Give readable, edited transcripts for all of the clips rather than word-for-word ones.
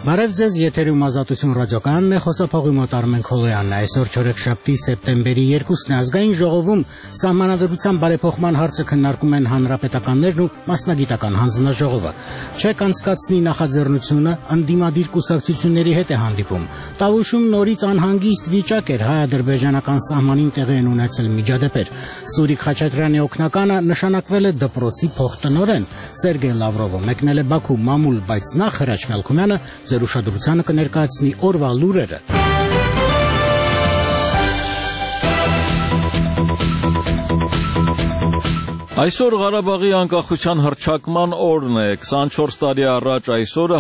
Բարև ձեզ, եթերում Ազատություն ռադիոկայանն է, խոսափողի մոտ Արմեն Քոլոյանն է։ Այսօր չորեքշաբթի սեպտեմբերի 2-ն է, ազգային ժողովում սահմանադրության բարեփոխման հարցը քննարկում են հանրապետականներն ու մասնագիտական հանձնաժողովը։ Չեք անցկացնի նախաձեռնությունը ընդդիմադիր կուսակցությունների հետ է հանդիպում։ Տավուշում նորից անհանգիստ վիճակ էր, հայ-ադրբեջանական սահմանին տեղի են ունեցել միջադեպեր։ Սուրիկ Խաչատրյանի օգնականը նշանակվել է դպրոցի փոխտնօրեն։ Սերգեյ Լավրովը մեկնել է Բաքու մամուլ, բայց նախ Հրաչ Մելքումյանը ձեր ուշադրությանը կներկայացնի օրվա լուրերը։ Այսօր Ղարաբաղի անկախության հռչակման օրն է։ 24 տարի առաջ այսօրը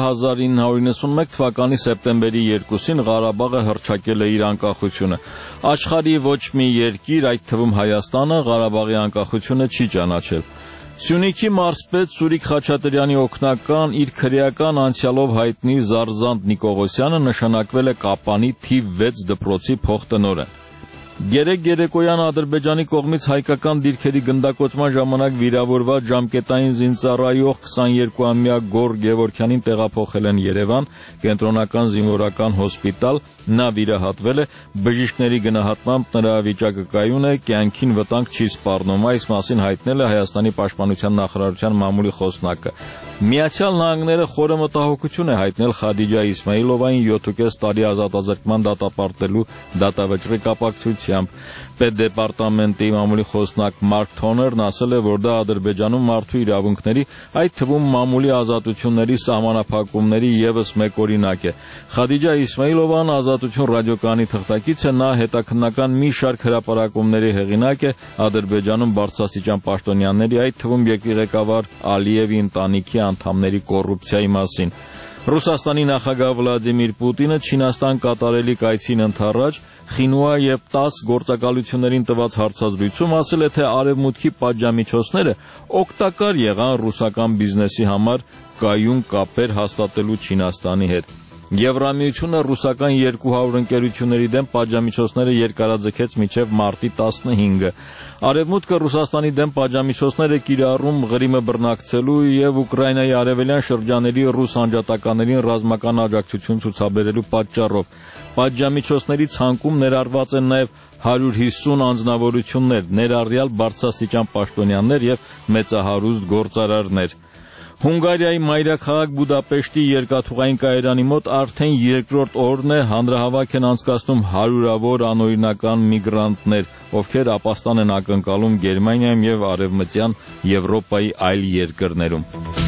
1991 թվականի սեպտեմբերի 2-ին Ղարաբաղը հռչակել է իր անկախությունը։ Աշխարհի ոչ մի երկիր, այդ թվում Հայաստանը, Ղարաբաղի անկախությունը չի ճանաչել։ Սյունիքի մարզպետ Սուրիկ Խաչատրյանի օգնական իր քրեական անցյալով հայտնի Զարզանտ Նիկողոսյանը նշանակվել է Կապանի թիվ 6 դպրոցի փոխտնօրեն։ Երեկոյան Ադրբեջանի կողմից հայկական դիրքերի գնդակոծման ժամանակ վիրավորված ժամկետային զինծառայող 22-ամյա Գոր Գևորգյանին տեղափոխել են Երևան, կենտրոնական զինվորական հոսպիտալ, նա վիրահատվել է, բժիշկների գնահատմամբ նրա վիճակը կայուն է, կյանքին վտանգ չի սպառնում, այս մասին հայտնել է Հայաստանի պաշտպանության նախարարության մամուլի խոսնակը։ Միացյալ Նահանգները խորը մտահոգություն է հայտնել Խադիջա Իսմայիլովային 7.5 տարի ազատազրկման դատապարտելու դատավճռի կապակցությամբ։ Պետդեպարտամենտի մամուլի խոսնակ Մարկ Թոներն ասել է, որ դա Ադրբեջանում մարդու իրավունքների, այդ թվում մամուլի ազատությունների սահմանափակումների ևս մեկ օրինակ է։ Խադիջա Իսմայիլովան Ազատություն ռադիոկայանի թղթակից է, նա հետաքննական մի շարք հրապարակումների հեղինակ է Ադրբեջանում բարձրաստիճան պաշտոնյաների, այդ թվում երկրի ղեկավար Ալիևի ընտանիքի անդամների կոռուպցիայի մասին։ Ռուսաստանի նախագահ Վլադիմիր Պուտինը Չինաստան կատարելիք այցին ընդառաջ Խինուա եւ 10 գործակալություններին տված հարցազրույցում ասել է, թե արևմուտքի պատժամիջոցները օգտակար եղան ռուսական բիզնեսի համար կայուն կապեր հաստատելու Չինաստանի հետ։ Եվրամիությունը ռուսական 200 ընկերությունների դեմ պատժամիջոցները երկարաձգեց մինչև մարտի 15-ը։ Արևմուտքը Ռուսաստանի դեմ պատժամիջոցներ է կիրառում Ղրիմը բռնակցելու եւ Ուկրաինայի արևելյան շրջանների ռուս անջատականներին ռազմական աջակցություն ցուցաբերելու պատճառով։ Պատժամիջոցների ցանկում ներառված են նաեւ 150 անձնավորություններ, ներառյալ բարձրաստիճան պաշտոնյաներ եւ մեծահարուստ գործարարներ։ Հունգարիայի մայրաքաղաք Բուդապեշտի երկաթուղային կայարանի մոտ արդեն երկրորդ օրն է հանրահավաք են անցկացնում հարյուրավոր անօրինական միգրանտներ, ովքեր ապաստան են ակնկալում Գերմանիայում եւ Արևմտյան Եվրոպայի այլ երկրներում։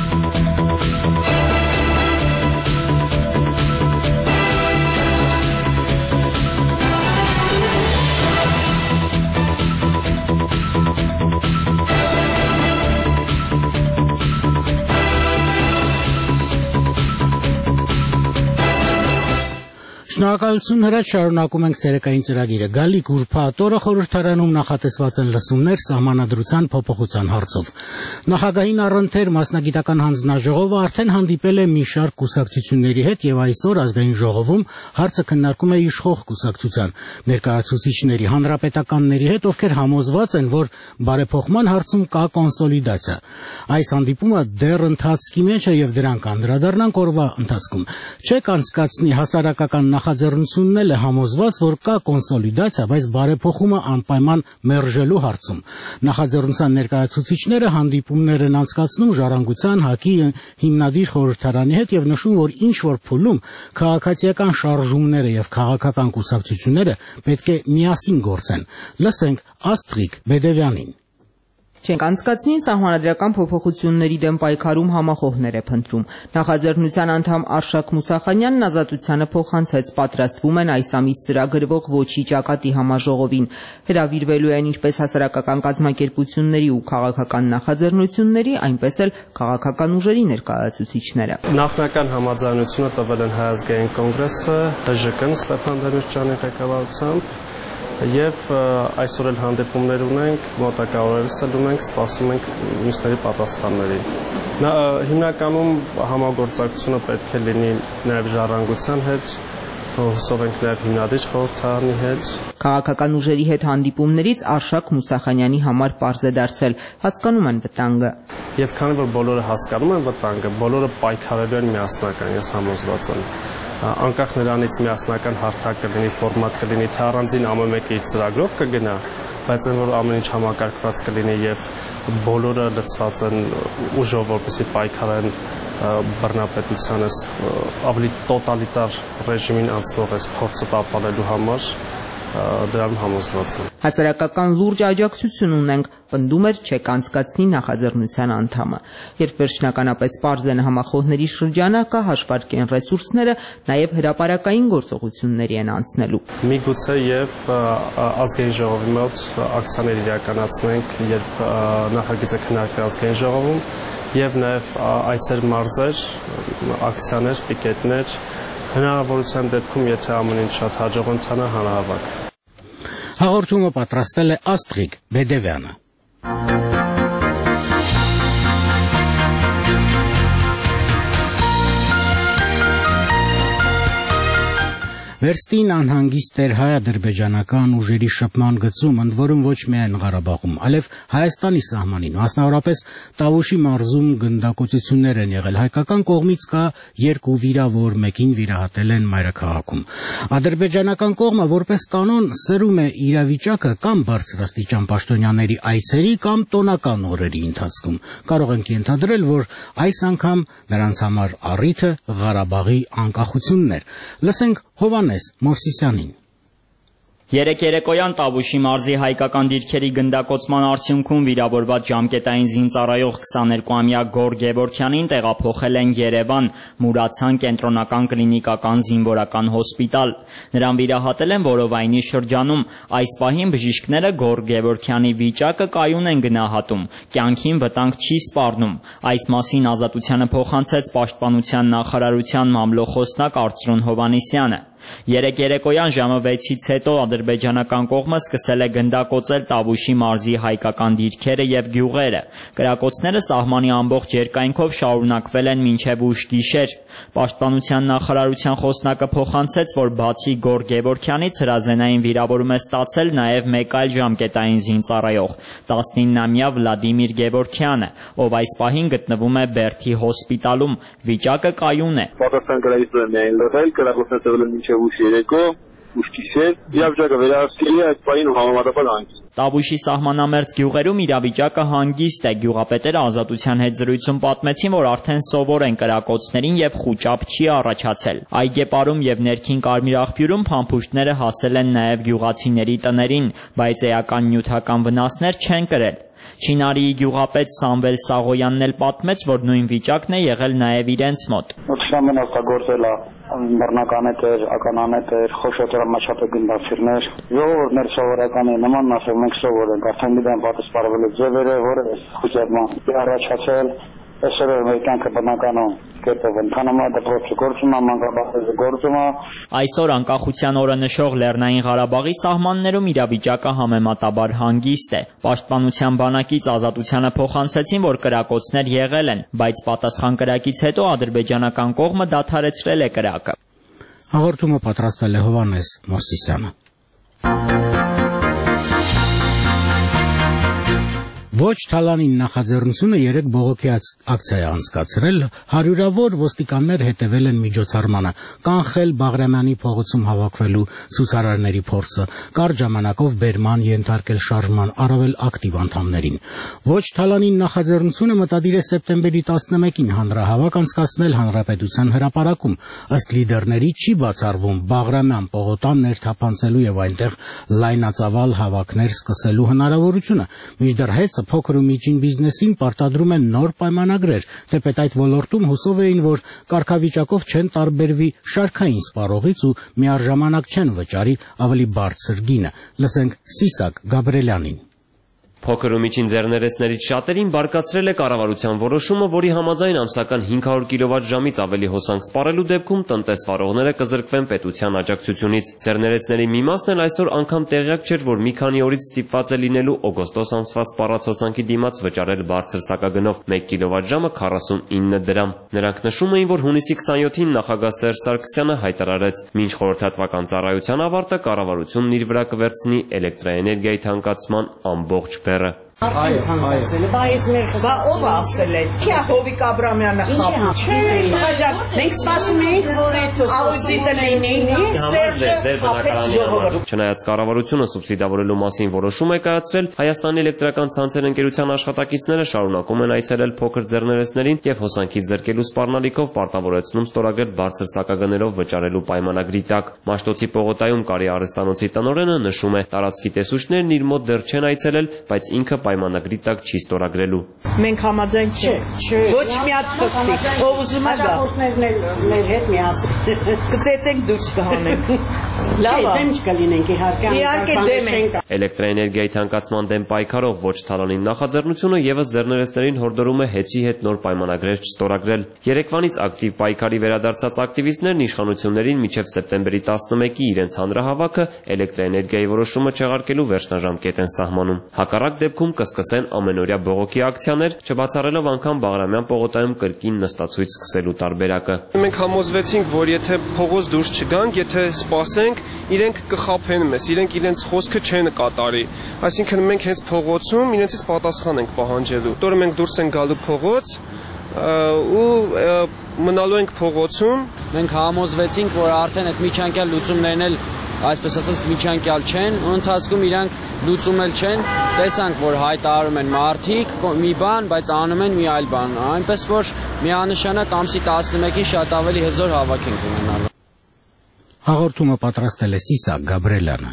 Շնորհակալություն Հրաչ, շարունակում ենք ցերեկային ծրագիրը։ Գալիք ուրբաթ օրը խորհրդարանում նախատեսված են լսումներ սահմանադրության փոփոխության հարցով։ Նախագահին առընթեր մասնագիտական հանձնաժողովը արդեն հանդիպել է մի շարք կուսակցությունների հետ եւ այսօր ազգային ժողովում հարցը քննարկում է իշխող կուսակցության ներկայացուցիչների, հանրապետականների հետ, ովքեր համոզված են, որ բարեփոխման հարցում կա կոնսոլիդացիա։ Այս հանդիպումը դեռ ընթացքի մեջ է եւ դրան կանդրադառնանք օրվա ընթացքում։ Չեք անցկացնի հասարակական նախաձեռնությունն էլ է համոզված, որ կա կոնսոլիդացիա, բայց բարեփոխումը անպայման մերժելու հարցում։ Նախաձեռնության ներկայացուցիչները հանդիպումներ են անցկացնում Ժառանգության, ՀԱԿ-ի հիմնադիր խորհրդարանի հետ եւ նշում, որ ինչ որ փուլում քաղաքացիական շարժումները եւ քաղաքական կուսակցությունները պետք է միասին գործեն։ Լսենք Աստրիկ Բեդևյանին։ Չենք անցկացնին սահմանադրական փոփոխությունների դեմ պայքարում համախոհներ է փնտրում։ Նախաձեռնության անդամ Արշակ Մուսախանյանն Ազատությանը փոխանցեց, պատրաստվում են այս ամիս ծրագրվող ոչի ճակատի համաժողովին։ Հրավիրվելու են ինչպես հասարակական կազմակերպությունների ու քաղաքական նախաձեռնությունների, այնպես էլ քաղաքական ուժերի ներկայացուցիչները։ Նախնական համաձայնությունը տվել են Հայ ազգային կոնգրեսը, ՀԺԿ-ն Ստեփան Դեմիրճյանի ղեկավարությամբ եւ այսօր էլ հանդիպումներ ունենք, մոտակա օրերս էլ ունենք, սպասում ենք մյուսների պատասխանների։ Հիմնականում համագործակցությունը պետք է լինի նաեւ Ժառանգության հետ, հուսով ենք նաև հիմնադիր խորհրդարանի հետ։ Քաղաքական ուժերի հետ հանդիպումներից Արշակ Մուսախանյանի համար պարզ է դարձել, հասկանում են վտանգը։ Եվ քանի որ բոլորը հասկանում են վտանգը, բոլորը պայքարելու են միասնական, ես համոզված եմ։ Անկախ նրանից միասնական հարթակ կլինի, ֆորմատ կլինի, թե առանձին ամեն մեկը իր ծրագրով կգնա, բայց այն որ ամեն ինչ համակարգված կլինի եւ բոլորը լցված են ուժով, որպեսզի պայքարեն բռնապետությանը ավելի տոտալիտար ռեժիմին անցնող այս փորձը տապալելու համար, դրան համոզված եմ։ Հասարակական լուրջ աջակցություն ունենք, պնդում էր չեք անցկացնի նախաձեռնության անդամը։ Երբ վերջնականապես պարզ են համախոհների շրջանակը, հաշվարկեն ռեսուրսները, նաև հրապարակային գործողությունների են անցնելու։ Միգուցե եւ ազգային ժողովի մոտ ակցիաներ իրականացնենք, երբ նախագիծը քննարկվի ազգային ժողովում, եւ նաեւ այցեր մարզեր, ակցիաներ, պիկետներ, հնարավորության դեպքում, եթե ամեն ինչ շատ հաջող ընթանա, հանրահավաք։ Հաղորդումը պատրաստել է Աստղիկ Բեդևյանը։ Վերստին անհանգիստ էր հայ-ադրբեջանական ուժերի շփման գծում, ընդ որում ոչ միայն Ղարաբաղում, այլև Հայաստանի սահմանին, մասնավորապես Տավուշի մարզում գնդակոծություններ են եղել։ Հայկական կողմից կա 2 վիրավոր, մեկին վիրահատել են մայրաքաղաքում։ Ադրբեջանական կողմը որպես կանոն սրում է իրավիճակը կամ բարձրաստիճան պաշտոնյաների այցերի կամ տոնական օրերի ընթացքում։ Կարող ենք ենթադրել, որ այս անգամ նրանց համար առիթը Ղարաբաղի անկախությունն էր։ Լսենք Հովանես Մովսիսյանին։ Երեկ երեկոյան Տավուշի մարզի հայկական դիրքերի գնդակոծման արդյունքում վիրավորված ժամկետային զինծառայող 22-ամյա Գոր Գևորգյանին տեղափոխել են Երևան Մուրացյան կենտրոնական կլինիկական զինվորական հոսպիտալ։ Նրան վիրահատել են որովայնի շրջանում։ Այս պահին բժիշկները Գոր Գևորգյանի վիճակը կայուն են գնահատում, կյանքին վտանգ չի սպառնում։ Այս մասին Ազատությանը փոխանցեց Պաշտպանության նախարարության մամլոխոսնակ Արծրուն Հովանեսյանը։ Երեկ երեկոյան ժամը 6-ից հետո ադրբեջանական կողմը սկսել է գնդակոծել Տավուշի մարզի հայկական դիրքերը եւ գյուղերը։ Կրակոցները սահմանի ամբողջ երկայնքով շարունակվել են մինչեւ ուշ գիշեր։ Պաշտպանության նախարարության խոսնակը փոխանցեց, որ բացի Գոր Գևորգյանից հրազենային վիրավորում է ստացել նաեւ մեկ այլ ժամկետային զինծառայող 19-ամյա Վլադիմիր Գևորգյանը, ով այս պահին գտնվում է Բերդի հոսպիտալում։ Վիճակը կայուն է։ Ուշ երեկո, ուշ գիշեր, իրավիճակը վերահսկելի է այդ պահին համեմատաբար հանգիստ։ Տավուշի սահմանամերձ գյուղերում իրավիճակը հանգիստ է։ Գյուղապետերը Ազատության հետ զրույցում պատմեցին, որ արդեն սովոր են կրակոցներին եւ խուճապ չի առաջացել։ Այգեպարում եւ ներքին Կարմիր աղբյուրում փամփուշտները հասել են նաեւ գյուղացիների տներին, բայց էական նյութական վնասներ չեն կրել։ Չինարիի գյուղապետ Սամվել Սաղոյանն էլ պատմեց, որ նույն վիճակն է եղել նաեւ իրենց մոտ։ Ոչնամեն օգտագործել է բռնականետեր, ականանետեր, խոշոտրամաչափե գնդակիրներ։ Ժողովուրդն էր սովորական է, նման ասել մենք սովոր ենք, արդեն գիտեն պատասխանատվելու ձևերը, որը խոչատման առաջացել, այսօր մեր կյանքը բնականon կերպով ընթանում է, դպրոցը գործում է, մանկաբարձը գործում է։ Այսօր անկախության օրը նշող Լեռնային Ղարաբաղի սահմաններում իրավիճակը համեմատաբար հանգիստ է։ Պաշտպանության բանակից Ազատությանը փոխանցեցին, որ կրակոցներ եղել են, բայց պատասխան կրակից հետո ադրբեջանական կողմը դադարեցրել է կրակը։ Հաղորդումը պատրաստել է Հովանես Մովսիսյանը։ Ոչ Թալանին նախաձեռնությունը 3 բողոքի ակցիա է անցկացրել, հարյուրավոր ոստիկաններ հետևել են միջոցառմանը, կանխել Բաղրամյանի փողոցում հավաքվելու ցուցարարների փորձը, կարճ ժամանակով բերման ենթարկել շարժման առավել ակտիվ անդամներին։ Ոչ Թալանին նախաձեռնությունը մտադիր է սեպտեմբերի 11-ին հանրահավաք անցկացնել Հանրապետության հրապարակում։ Ըստ լիդերների չի բացառվում Բաղրամյան պողոտան ներթափանցելու եւ այնտեղ լայնածավալ հավաքներ սկսելու հնարավորությունը։ Մինչդեռ հեծը փոքր ու միջին բիզնեսին պարտադրում են նոր պայմանագրեր, թեպետ այդ ոլորտում հուսով էին, որ կարգավիճակով չեն տարբերվի շարքային սպառողից ու միառժամանակ չեն վճարի ավելի բարձր գինը։ Լսենք Սիսակ Գաբրելյանին։ Փոքր ու միջին ձեռներեցներից շատերին բարկացրել է կառավարության որոշումը, որի համաձայն ամսական 500 կՎտ-ժամից ավելի հոսանք սպառելու դեպքում տնտեսվարողները կզրկվեն պետության աջակցությունից։ Ձեռներեցների մի մասն էլ այսօր անգամ տեղյակ չէր, որ մի քանի օրից ստիպված է լինելու օգոստոս ամսվա սպառած հոսանքի դիմաց վճարել բարձր սակագնով 1 կՎտ-ժամը 49 դրամ։ Նրանք նշում էին, որ հունիսի 27-ին նախագահ Սերժ Սարգսյանը հայտարարեց, մինչ խորհրդատվական ծառայության ավարտը կառավարությունն իր վրա կվերցնի էլեկտրաէներգիայի թանկացման ամբողջ բեռը։ Բայց ով ասել է, չի Հովիկ Աբրամյանը խաբում, չէ, մենք սպասում ենք, որ աուդիտը լինի, Չնայած կառավարությունը սուբսիդավորելու մասին որոշում է կայացրել, Հայաստանի էլեկտրական ցանցեր ընկերության աշխատակիցները շարունակում են այցելել փոքր ձեռներեցներին եւ հոսանքից զրկելու սպառնալիքով պարտավորեցնում ստորագրել բարձր սակագներով վճարելու պայմանագրի տակ։ Մաշտոցի Պողոտայում Կարի արհեստանոցի տնօրենը նշում է, տարածքի տեսուչներն իր մոտ դեռ չեն այցելել, բայց ինքը պայմանագրի տակ չի ստորագրելու։ Մենք համաձայն չենք։ Ոչ մի հատ փոքրիկ, ով ուզում է գա։ Մեր հետ միասին կծեծենք դուրս կհանենք։ Լավ է։ Դեմ չկլինենք իհարկե դեմ ենք։ Էլեկտրաէներգիայի թանկացման դեմ պայքարով ոչ թալանի նախաձեռնությունը եւս ձեռներեցներին հորդորում է հեծի հետ նոր պայմանագրեր չստորագրել։ Երեկվանից ակտիվ պայքարի վերադարձած ակտիվիստներն իշխանություններին մինչև սեպտեմբերի 11-ի իրենց հանրահավաքը էլեկտրաէներգիայի որոշումը չեղարկելու վերջնաժամկետ են սահմանում։ Հակառակ դեպքում կսկսեն ամենօրյա բողոքի ակցիաներ, չբացառելով անգամ Բաղրամյան պողոտայում կրկին նստացույց սկսելու տարբերակը։ Մենք համոզվեցինք, որ եթե փողոց դուրս չգանք, եթե սպասենք, իրենք կխաբեն մեզ, իրենք իրենց խոսքը չեն կատարի։ Այսինքն մենք հենց փողոցում իրենցից պատասխան ենք պահանջելու։ Որը մենք դուրս ենք գալու փողոց ու մնալու ենք փողոցում։ Մենք համոզվեցինք, որ արդեն այդ միջանկյալ լուծումներն էլ այսպես ասած միջանկյալ չեն, ու ընթացքում իրանք լուծում էլ չեն, տեսանք, որ հայտարարում են մարդիկ մի բան, բայց անում են մի այլ բան, այնպես որ միանշանակ ամսի 11-ին շատ ավելի հզոր հավաք ենք ունենալու։ Հաղորդումը պատրաստել է Սիսակ Գաբրելյանը։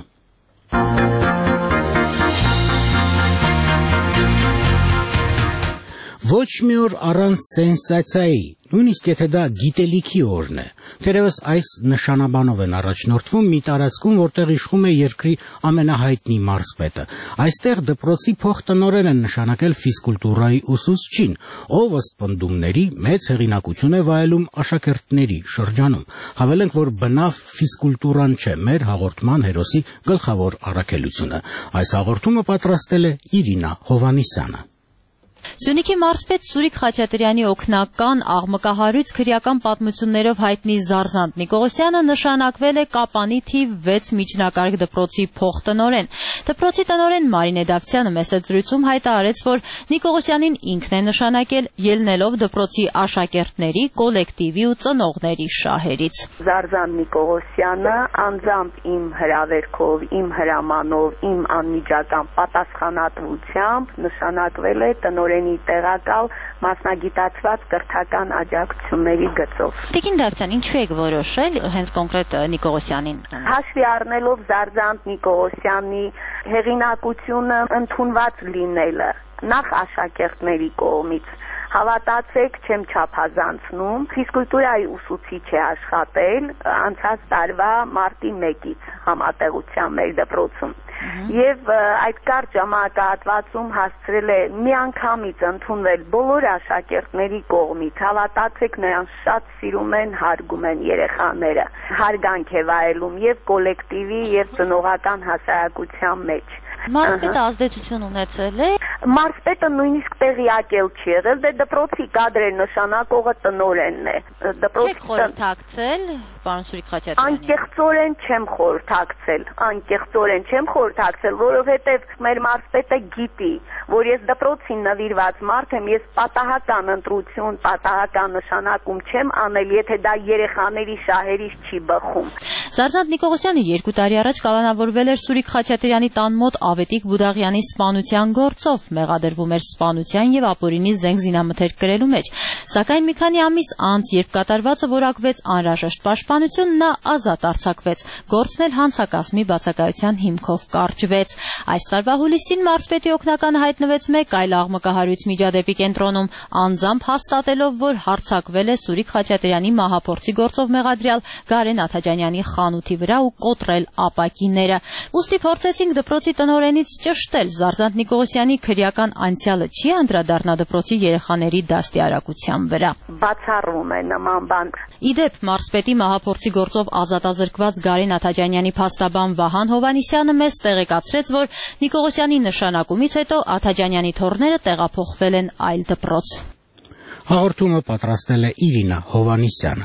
Ոչ մի օր առանց սենսացիայի, նույնիսկ եթե դա գիտելիքի օրն է։ Թերևս այս նշանաբանով են առաջնորդվում մի տարածքում, որտեղ իշխում է երկրի ամենահայտնի մարզպետը։ Այստեղ դպրոցի փոխտնօրեն են նշանակել ֆիզկուլտուրայի ուսուցչին, ով ըստ պնդումների մեծ հեղինակություն է վայելում աշակերտների շրջանում։ Հավելենք, որ բնավ ֆիզկուլտուրան չէ մեր հաղորդման հերոսի գլխավոր առաքելությունը։ Այս հաղորդումը պատրաստել է Իրինա Հովանիսյանը։ Սյունիքի մարզպետ Սուրիկ Խաչատրյանի օգնական աղմկահարույց քրեական պատմություններով հայտնի Զարզանտ Նիկողոսյանը նշանակվել է Կապանի թիվ 6 միջնակարգ դպրոցի փոխտնօրեն։ Դպրոցի տնօրեն Մարինե Դավթյանը մեծ զրույցում հայտարարեց, որ Նիկողոսյանին ինքն է նշանակել ելնելով դպրոցի աշակերտների, կոլեկտիվի ու ծնողների շահերից։ Զարզանտ Նիկողոսյանը անձամբ իմ հրավերքով, իմ հրամանով, իմ անմիջական պատասխանատվությամբ նշանակվել է տնօրենի տեղակալ մասնագիտացված կրթական աջակցությունների գծով։ Տիկին Դավթյան, ինչու եք որոշել հենց կոնկրետ Նիկողոսյանին։ Հաշվի առնելով Զարզանտ Նիկողոսյանի հեղինակությունը ընդունված լինելը նախ աշակերտների կողմից, հավատացեք, չեմ չափազանցնում, ֆիզկուլտուրայի ուսուցիչ է աշխատել անցած տարվա մարտի 1-ից համատեղության մեր դպրոցում։ Եվ այդ կարճ ժամանակահատվածում հասցրել է միանգամից ընդունվել բոլոր աշակերտների կողմից, հավատացեք, նրան շատ սիրում են, հարգում են երեխաները, հարգանք է վայելում եւ կոլեկտիվի եւ ծնողական հասարակության մեջ։ Մարզպետը ազդեցություն ունեցել է։ Մարզպետը նույնիսկ տեղյակ էլ չի եղել, դե դպրոցի կադրեր նշանակողը տնօրենն է։ Դպրոցի խորհրդակցել, պարոն Սուրիկ Անկեղծորեն Խաչատրյանի։ չեմ խորհրդակցել, որովհետև մեր մարզպետը գիտի, որ ես դպրոցին նվիրված մարդ եմ, ես պատահական ընտրություն, պատահական նշանակում չեմ անել, եթե դա երեխաների շահերից չի բխում։ Զարզանտ Նիկողոսյանը 2 տարի առաջ կալանավորվել էր Սուրիկ Խաչատրյանի տան մոտ Ավետիք Բուդաղյանի սպանության գործով, մեղադրվում էր սպանության եւ ապօրինի զենք զինամթերք կրելու մեջ։ Սակայն մի քանի ամիս անց, երբ կատարվածը որակվեց անհրաժեշտ պաշտպանություն, նա ազատ արձակվեց։ Գործն էլ հանցակազմի բացակայության հիմքով կարճվեց։ Այս տարվա հուլիսին մարզպետի օգնականը հայտնվեց մեկ այլ աղմկահարույց միջադեպի կենտրոնում, անձամբ հաստատելով, որ հարձակվել է Սուրիկ Խաչատրյանի մահափորձի գործով մեղադրյալ Գարեն Աթաջանյանի խանութի վրա ու կոտրել ապակիները։ Ուստի փորձեցինք դպրոցի տնօրենից ճշտել Զարզանտ Նիկողոսյանի քրեական անցյալը չի անդրադառնա դպրոցի երեխաների դաստիարակության վրա։ Բացառում է նման բան։ Իդեպ մարզպետի մահափորձի գործով ազատազրկված Գարեն Աթաջանյանի փաստաբան Վահան Հովանիսյանը մեզ տեղեկացրեց, որ Նիկողոսյանի նշանակումից հետո Աթաջանյանի թոռները տեղափոխվել են այլ դպրոց։ Հաղորդումը պատրաստել է Իրինա Հովանիսյանը։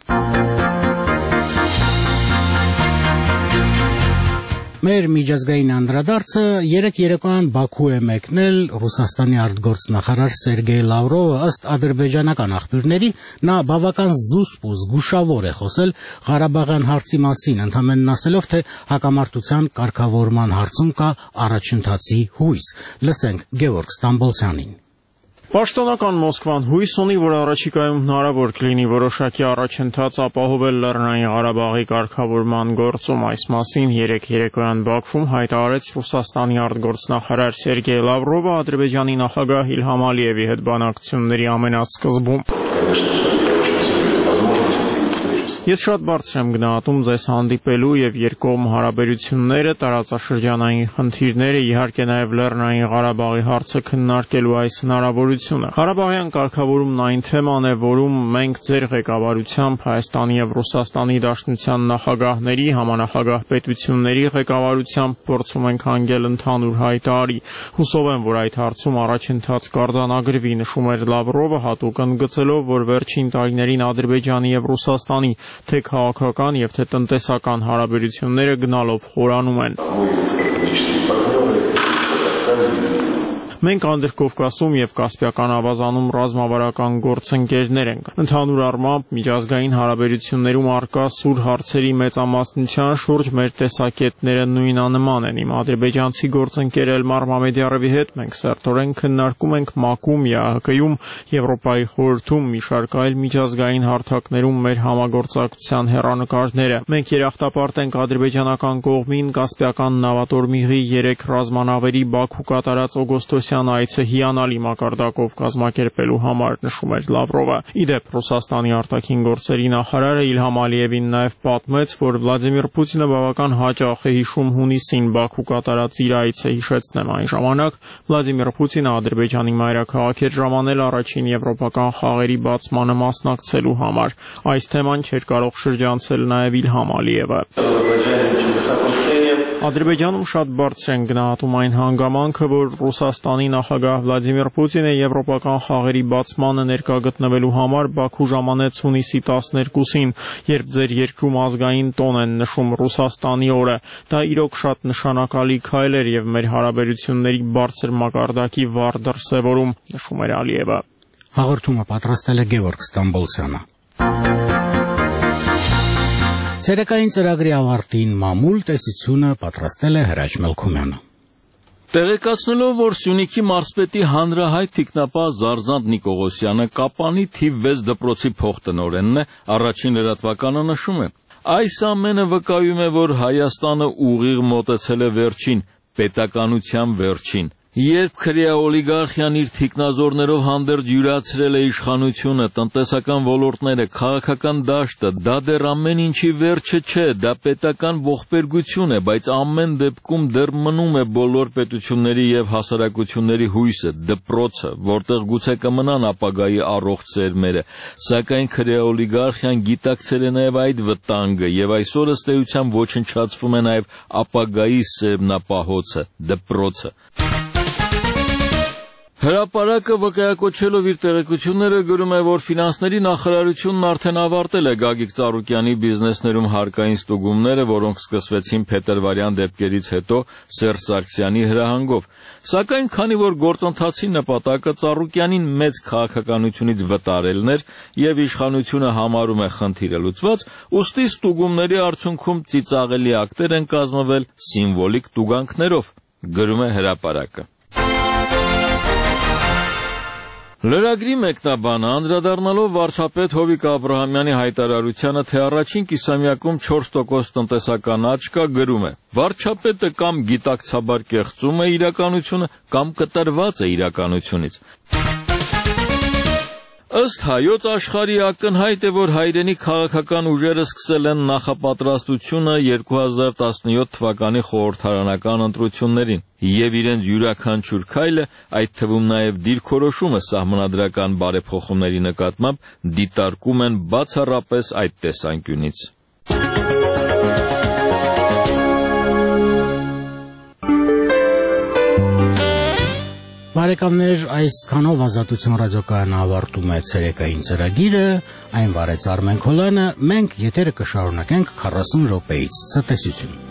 Մեր միջազգային անդրադարձը երեկ երեկոյան Բաքու է մեկնել Ռուսաստանի արտգործնախարար Սերգեյ Լավրովը ըստ ադրբեջանական աղբյուրների նա բավական զուսպ ու զգուշավոր է խոսել Ղարաբաղյան հարցի մասին, ընդհանրեն ասելով, թե հակամարտության կարգավորման հարցում կա առաջընթացի հույս։ Լսենք Գևորգ Ստամբոլցյանին։ Պաշտոնական Մոսկվան հույս ունի, որ առաջիկայում հնարավոր կլինի որոշակի առաջընթաց ապահովել Լեռնային Ղարաբաղի կարգավորման գործում։ Այս մասին երեկ երեկոյան Բաքվում հայտարարեց Ռուսաստանի արտգործնախարար Սերգեյ Լավրովը Ադրբեջանի նախագահ Իլհամ Ալիևի հետ բանակցությունների ամենասկզբում։ Ես շատ բարձր եմ գնահատում ձեզ հանդիպելու եւ երկկողմ հարաբերությունները, տարածաշրջանային խնդիրները, իհարկե նաեւ Լեռնային Ղարաբաղի հարցը քննարկելու այս հնարավորությունը։ Ղարաբաղյան կարգավորումն այն թեման է, որում մենք ձեր ղեկավարությամբ Հայաստանի եւ Ռուսաստանի Դաշնության նախագահների, համանախագահ պետությունների ղեկավարությամբ փորձում ենք հանգել ընդհանուր հայտարարի։ Հուսով եմ, որ այդ հարցում առաջընթաց կարձանագրվի, նշում էր Լավրովը, հատուկ ընդգծելով, որ վերջին տարիներին Ադրբեջանի եւ Ռուսաստանի թե քաղաքական եւ թե տնտեսական հարաբերությունները գնալով խորանում են։ Մենք Անդրկովկասում եւ Կասպիական ավազանում ռազմավարական գործընկերներ ենք։ Ընդհանուր առմամբ միջազգային հարաբերություններում առկա սուր հարցերի մեծամասնության շուրջ մեր տեսակետները նույնանման են։ Իմ ադրբեջանցի գործընկեր Էլմար Մամեդյարովի հետ մենք սերտորեն քննարկում ենք ՄԱԿ-ում, ԵԱՀԿ-ում, Եվրոպայի խորհրդում, մի շարք այլ միջազգային հարթակներում մեր համագործակցության հեռանկարները։ Մենք երախտապարտ ենք ադրբեջանական կողմին Կասպիական նավատորմիղի 3 ռազմանավերի Բաքու կատարած օգոստոսյան այցը հիանալի մակարդակով կազմակերպելու համար, նշում էր Լավրովը։ Իդեպ Ռուսաստանի արտաքին գործերի նախարարը Իլհամ Ալիևին նաև պատմեց, որ Վլադիմիր Պուտինը բավական հաճախ է հիշում հունիսին Բաքու կատարած իր այցը, հիշեցնեմ այն ժամանակ Վլադիմիր Պուտինը Ադրբեջանի մայրաքաղաք էր ժամանել առաջին եվրոպական խաղերի բացմանը մասնակցելու համար։ Այս թեման չէր կարող շրջանցել նաև Իլհամ Ալիևը։ Ադրբեջանում շատ բարձր են գնահատում այն հանգամանքը, որ Ռուսաստանի նախագահ Վլադիմիր Պուտինը եվրոպական խաղերի բացմանը ներկա գտնվելու համար Բաքու ժամանեց հունիսի 12-ին, երբ ձեր երկրում ազգային տոն են նշում Ռուսաստանի օրը։ Դա իրոք շատ նշանակալի քայլ էր եւ մեր հարաբերությունների բարձր մակարդակի վառ դրսևորում, նշում էր Ալիևը։ Հաղորդումը պատրաստել է Գևորգ Ստամբոլցյանը։ Ցերեկային ծրագրի ավարտին մամուլ տեսությունը պատրաստել է Հրաչ Մելքումյանը։ Տեղեկացնելով, որ Սյունիքի մարզպետի հանրահայտ թիկնապահ Զարզանտ Նիկողոսյանը Կապանի թիվ 6 դպրոցի փոխտնօրենն է, առաջին լրատվականը նշում է. այս ամենը վկայում է, որ Հայաստանը ուղիղ մոտեցել է վերջին, պետականության վերջին։ Երբ քրեաօլիգարխիան իր թիկնազորներով հանդերձ յուրացրել է իշխանությունը, տնտեսական ոլորտները, քաղաքական դաշտը, դա դեռ ամեն ինչի վերջը չէ, դա պետական ողբերգություն է, բայց ամեն դեպքում դեռ մնում է բոլոր պետությունների եւ հասարակությունների հույսը, դպրոցը, որտեղ գուցե կմնան ապագայի առողջ սերմերը, սակայն քրեաօլիգարխիան գիտակցել է նաեւ այդ վտանգը եւ այսօր ըստ էության ոչնչացվում է նաեւ ապագայի սերմնապահոցը, դպրոցը։ Հրապարակը վկայակոչելով իր տեղեկությունները գրում է, որ ֆինանսների նախարարությունն արդեն ավարտել է Գագիկ Ծառուկյանի բիզնեսներում հարկային ստուգումները, որոնք սկսվեցին փետրվարյան դեպքերից հետո Սերժ Սարգսյանի հրահանգով։ Սակայն քանի որ գործընթացի նպատակը Ծառուկյանին մեծ քաղաքականությունից վտարելն էր եւ իշխանությունը համարում է խնդիրը լուծված, ուստի ստուգումների արդյունքում ծիծաղելի ակտեր են կազմվել սիմվոլիկ տուգանքներով, գրում է հրապարակը։ Լրագրի մեկնաբանը անդրադառնալով վարչապետ Հովիկ Աբրահամյանի հայտարարությանը, թե առաջին կիսամյակում 4% տնտեսական աճ կա, գրում է. վարչապետը կամ գիտակցաբար կեղծում է իրականությունը, կամ կտրված է իրականությունից։ Ըստ Հայոց աշխարհի ակնհայտ է, որ հայրենի քաղաքական ուժերը սկսել են նախապատրաստությունը 2017 թվականի խորհրդարանական ընտրություններին եւ իրենց յուրաքանչյուր քայլը, այդ թվում նաեւ դիրքորոշումը սահմանադրական բարեփոխումների նկատմամբ դիտարկում են բացառապես այդ տեսանկյունից։ Բարեկամներ, այսքանով Ազատություն ռադիոկայանը ավարտում է ցերեկային ծրագիրը, այն վարեց Արմեն Քոլյանը, մենք եթերը կշարունակենք 40 րոպեից։ Ցտեսություն։